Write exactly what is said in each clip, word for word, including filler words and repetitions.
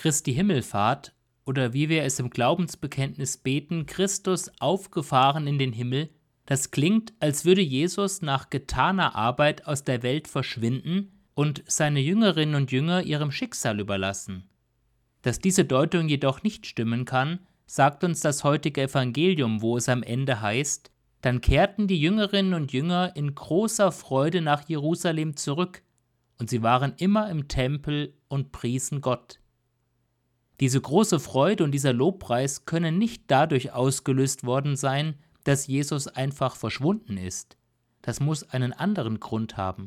Christi Himmelfahrt oder wie wir es im Glaubensbekenntnis beten, Christus aufgefahren in den Himmel, das klingt, als würde Jesus nach getaner Arbeit aus der Welt verschwinden und seine Jüngerinnen und Jünger ihrem Schicksal überlassen. Dass diese Deutung jedoch nicht stimmen kann, sagt uns das heutige Evangelium, wo es am Ende heißt: Dann kehrten die Jüngerinnen und Jünger in großer Freude nach Jerusalem zurück, und sie waren immer im Tempel und priesen Gott. Diese große Freude und dieser Lobpreis können nicht dadurch ausgelöst worden sein, dass Jesus einfach verschwunden ist. Das muss einen anderen Grund haben.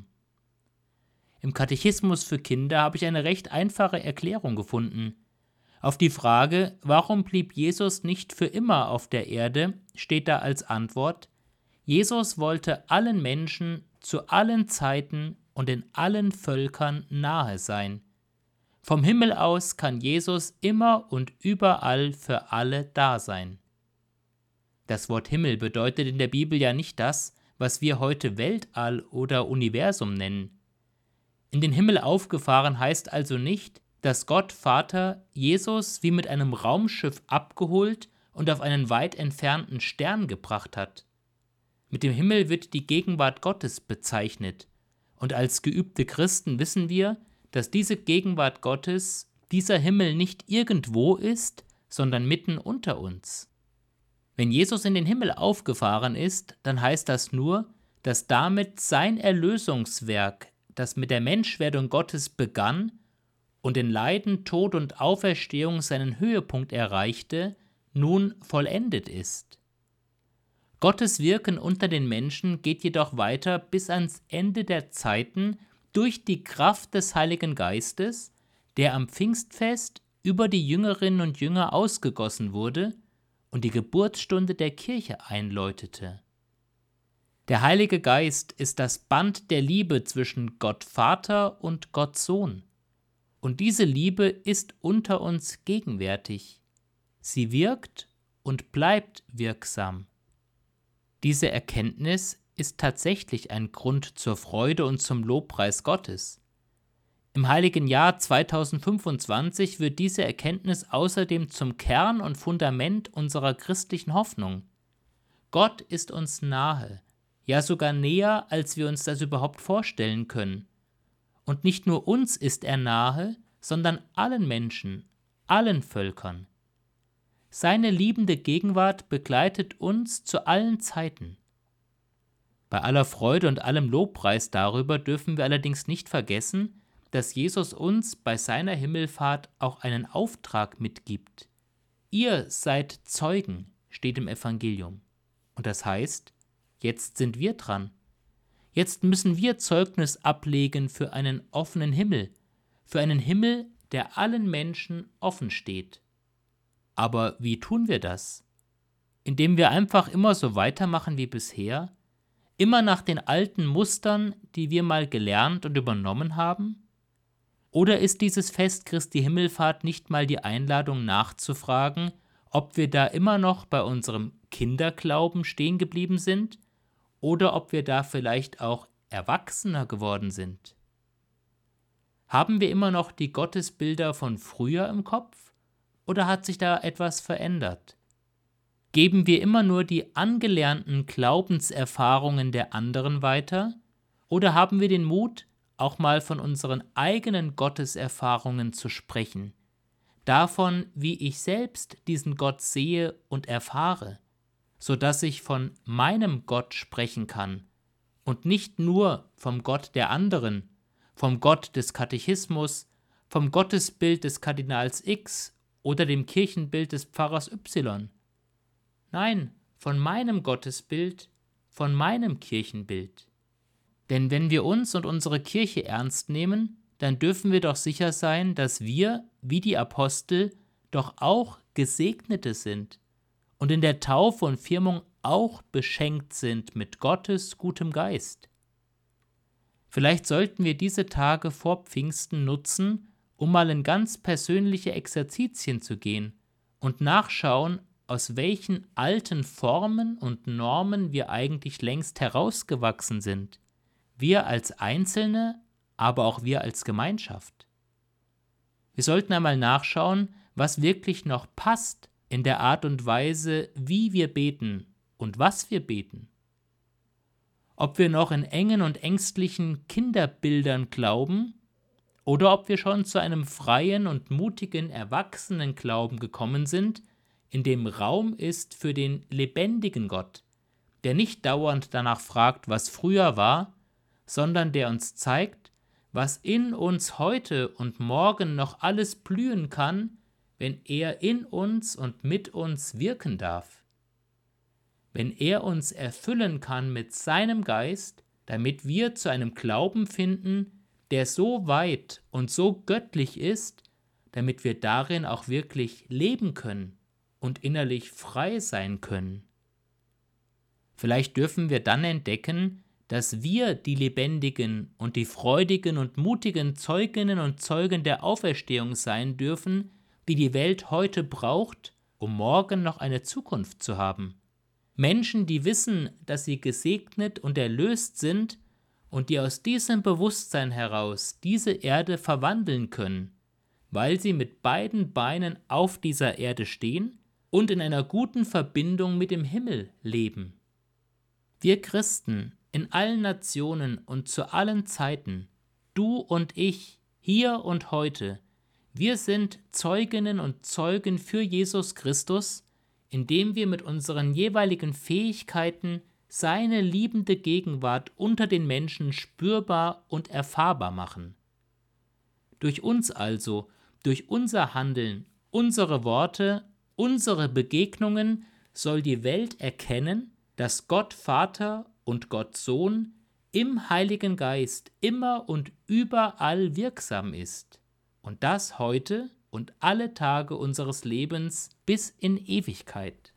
Im Katechismus für Kinder habe ich eine recht einfache Erklärung gefunden. Auf die Frage, warum blieb Jesus nicht für immer auf der Erde, steht da als Antwort: Jesus wollte allen Menschen zu allen Zeiten und in allen Völkern nahe sein. Vom Himmel aus kann Jesus immer und überall für alle da sein. Das Wort Himmel bedeutet in der Bibel ja nicht das, was wir heute Weltall oder Universum nennen. In den Himmel aufgefahren heißt also nicht, dass Gott Vater Jesus wie mit einem Raumschiff abgeholt und auf einen weit entfernten Stern gebracht hat. Mit dem Himmel wird die Gegenwart Gottes bezeichnet, und als geübte Christen wissen wir, dass diese Gegenwart Gottes, dieser Himmel nicht irgendwo ist, sondern mitten unter uns. Wenn Jesus in den Himmel aufgefahren ist, dann heißt das nur, dass damit sein Erlösungswerk, das mit der Menschwerdung Gottes begann und in Leiden, Tod und Auferstehung seinen Höhepunkt erreichte, nun vollendet ist. Gottes Wirken unter den Menschen geht jedoch weiter bis ans Ende der Zeiten durch die Kraft des Heiligen Geistes, der am Pfingstfest über die Jüngerinnen und Jünger ausgegossen wurde und die Geburtsstunde der Kirche einläutete. Der Heilige Geist ist das Band der Liebe zwischen Gott Vater und Gott Sohn. Und diese Liebe ist unter uns gegenwärtig. Sie wirkt und bleibt wirksam. Diese Erkenntnis ist tatsächlich ein Grund zur Freude und zum Lobpreis Gottes. Im heiligen Jahr zweitausendfünfundzwanzig wird diese Erkenntnis außerdem zum Kern und Fundament unserer christlichen Hoffnung. Gott ist uns nahe, ja sogar näher, als wir uns das überhaupt vorstellen können. Und nicht nur uns ist er nahe, sondern allen Menschen, allen Völkern. Seine liebende Gegenwart begleitet uns zu allen Zeiten. Bei aller Freude und allem Lobpreis darüber dürfen wir allerdings nicht vergessen, dass Jesus uns bei seiner Himmelfahrt auch einen Auftrag mitgibt. Ihr seid Zeugen, steht im Evangelium. Und das heißt, jetzt sind wir dran. Jetzt müssen wir Zeugnis ablegen für einen offenen Himmel, für einen Himmel, der allen Menschen offen steht. Aber wie tun wir das? Indem wir einfach immer so weitermachen wie bisher? Immer nach den alten Mustern, die wir mal gelernt und übernommen haben? Oder ist dieses Fest Christi Himmelfahrt nicht mal die Einladung nachzufragen, ob wir da immer noch bei unserem Kinderglauben stehen geblieben sind oder ob wir da vielleicht auch erwachsener geworden sind? Haben wir immer noch die Gottesbilder von früher im Kopf oder hat sich da etwas verändert? Geben wir immer nur die angelernten Glaubenserfahrungen der anderen weiter oder haben wir den Mut, auch mal von unseren eigenen Gotteserfahrungen zu sprechen, davon, wie ich selbst diesen Gott sehe und erfahre, sodass ich von meinem Gott sprechen kann und nicht nur vom Gott der anderen, vom Gott des Katechismus, vom Gottesbild des Kardinals X oder dem Kirchenbild des Pfarrers Y. Nein, von meinem Gottesbild, von meinem Kirchenbild. Denn wenn wir uns und unsere Kirche ernst nehmen, dann dürfen wir doch sicher sein, dass wir, wie die Apostel, doch auch Gesegnete sind und in der Taufe und Firmung auch beschenkt sind mit Gottes gutem Geist. Vielleicht sollten wir diese Tage vor Pfingsten nutzen, um mal in ganz persönliche Exerzitien zu gehen und nachschauen, aus welchen alten Formen und Normen wir eigentlich längst herausgewachsen sind. Wir als Einzelne, aber auch wir als Gemeinschaft. Wir sollten einmal nachschauen, was wirklich noch passt in der Art und Weise, wie wir beten und was wir beten. Ob wir noch in engen und ängstlichen Kinderbildern glauben oder ob wir schon zu einem freien und mutigen Erwachsenenglauben gekommen sind, in dem Raum ist für den lebendigen Gott, der nicht dauernd danach fragt, was früher war, sondern der uns zeigt, was in uns heute und morgen noch alles blühen kann, wenn er in uns und mit uns wirken darf. Wenn er uns erfüllen kann mit seinem Geist, damit wir zu einem Glauben finden, der so weit und so göttlich ist, damit wir darin auch wirklich leben können und innerlich frei sein können. Vielleicht dürfen wir dann entdecken, dass wir die lebendigen und die freudigen und mutigen Zeuginnen und Zeugen der Auferstehung sein dürfen, die die Welt heute braucht, um morgen noch eine Zukunft zu haben. Menschen, die wissen, dass sie gesegnet und erlöst sind und die aus diesem Bewusstsein heraus diese Erde verwandeln können, weil sie mit beiden Beinen auf dieser Erde stehen und in einer guten Verbindung mit dem Himmel leben. Wir Christen in allen Nationen und zu allen Zeiten, du und ich, hier und heute, wir sind Zeuginnen und Zeugen für Jesus Christus, indem wir mit unseren jeweiligen Fähigkeiten seine liebende Gegenwart unter den Menschen spürbar und erfahrbar machen. Durch uns also, durch unser Handeln, unsere Worte, unsere Begegnungen soll die Welt erkennen, dass Gott Vater und Gott Sohn im Heiligen Geist immer und überall wirksam ist. Und das heute und alle Tage unseres Lebens bis in Ewigkeit.